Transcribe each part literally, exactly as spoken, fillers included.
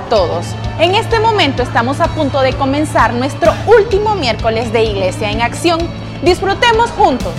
a todos. En este momento estamos a punto de comenzar nuestro último miércoles de Iglesia en Acción. Disfrutemos juntos.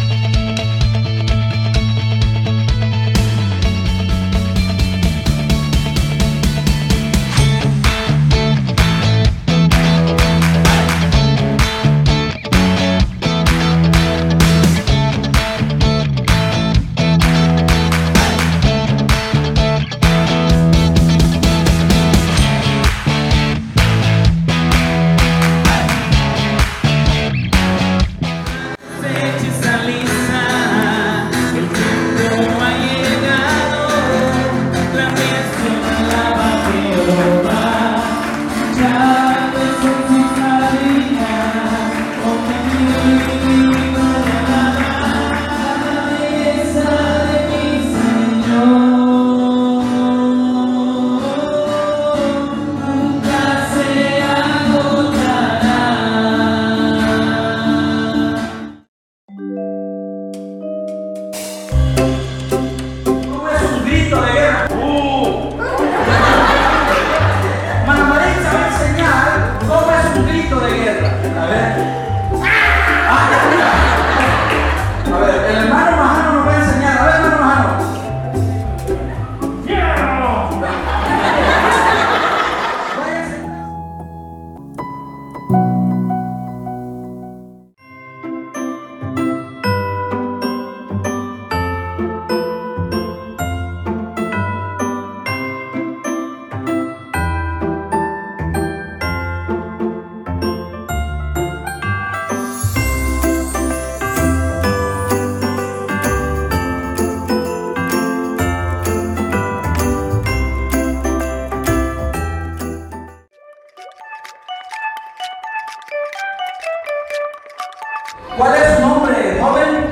¿Cuál es su nombre, joven?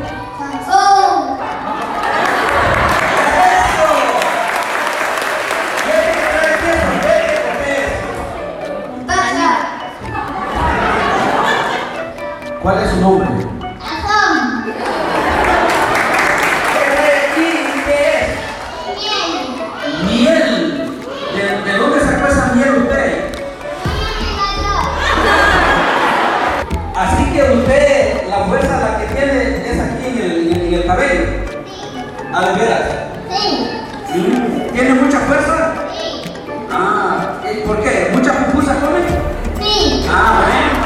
Sansón. ¡Eso! ¿Qué es eso? ¿Qué es? Tacha. ¿Cuál es su nombre? Sansón. ¿Qué es? Miel. Miel. ¿De, de dónde sacó esa miel usted? Así que usted, la fuerza la que tiene es aquí en el, en el cabello. ¿A de veras? Sí. ¿Tiene mucha fuerza? Sí. Ah, ¿por qué? ¿Muchas pupusas come? Sí. Ah, bueno.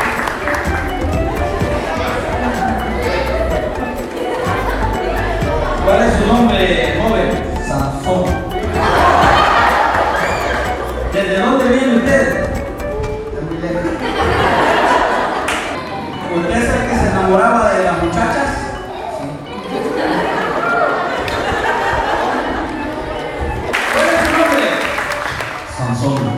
¿Cuál es su nombre, joven? Sansón. ¿Desde dónde viene usted? De muy lejos. ¿Usted es el que se enamoraba de las muchachas? ¿Cuál es su nombre? Sansón.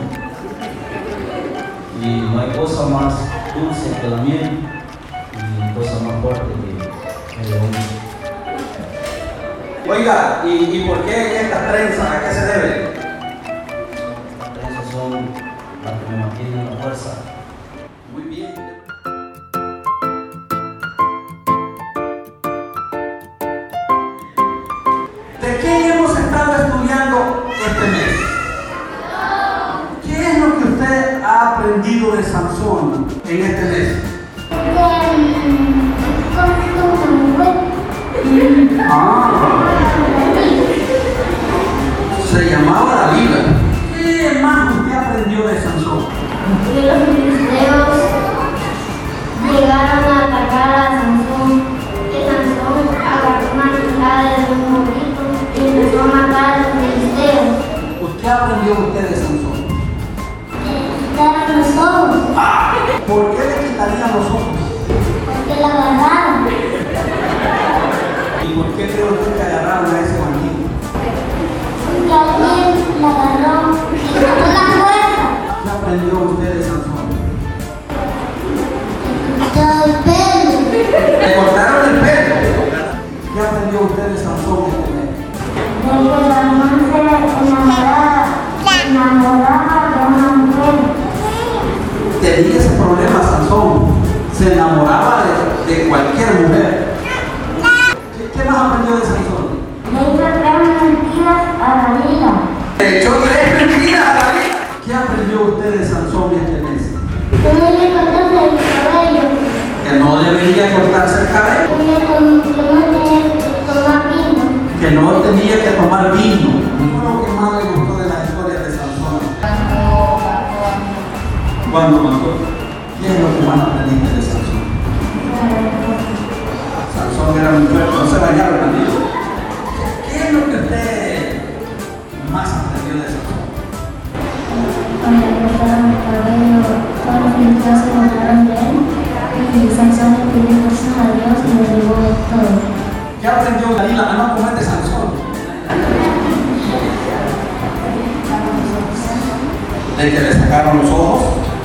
Y no hay cosa más dulce que la miel y cosa más fuerte que el león. Oiga, ¿y, ¿y por qué estas trenzas? ¿A qué se debe? Estas trenzas son las que me mantienen la fuerza. Muy bien. ¿De qué hemos estado estudiando este mes? ¿Qué es lo que usted ha aprendido de Sansón en este mes? Ah, se llamaba Dalila. ¿Qué más usted aprendió de Sansón? Que los filisteos llegaron a atacar a Sansón, que Sansón agarró una quijada de un morrito y empezó a matar a los filisteos. ¿Qué aprendió usted de Sansón? Le quitaron los ojos, ¿Por qué le quitarían los ojos? porque la agarraron, ¿Y por qué cree usted que agarraron a ese bandido? porque alguien la agarró y sacó la fuerza. ¿Qué aprendió usted de Sansón? Todo el pelo. ¿Le cortaron el pelo? ¿Qué aprendió usted de Sansón este mes? De que Sansón se enamoraba, se enamoraba de una mujer. Tenía ese problema Sansón. Se enamoraba de, de cualquier mujer. ¿Qué, ¿Qué más aprendió de Sansón? Le hizo tres mentiras a Dalila. Le echó tres mentiras a David. no debía cortarse el cabello. Que no debería cortarse el cabello. Que no tenía que tomar vino. Que no tenía que tomar vino. ¿Qué fue lo que más le gustó de la historia de Sansón? ¿Cuándo mató? ¿Qué es lo que más aprendiste de Sansón? Sansón era muy fuerte, no se bañaba el amigo. ¿Qué es lo que usted más aprendió de Sansón? Cuando le cortaron el cabello, todos los invitados se burlaron de él. Y Sansón le pidió fuerzas a Dios y le llevó todo. ¿Qué aprendió Dalila a no comer de Sansón? De que le sacaron los ojos,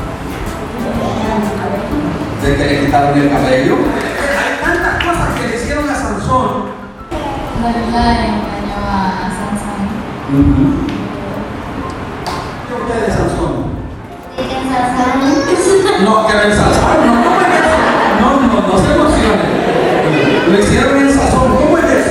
de que le quitaron el cabello. Hay tantas cosas que le hicieron a Sansón. Dalila engañó a Sansón. Uh-huh. ¿Qué usted de Sansón? ¿De qué Sansón? No, que le ensalzaron, no, ¿cómo es eso? No, no, no se emocione. Le hicieron el sazón, ¿cómo es eso?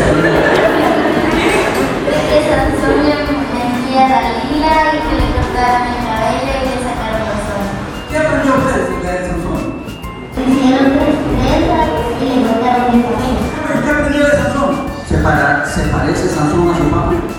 De que Sansón le mentía a Dalila y que le cortaran el cabello y le sacaron los ojos. ¿Qué aprendió usted de Sansón? Le hicieron tres trenzas y le cortaron el cabello. ¿Qué aprendió de Sansón? ¿Se, para, ¿Se parece Sansón a su papá?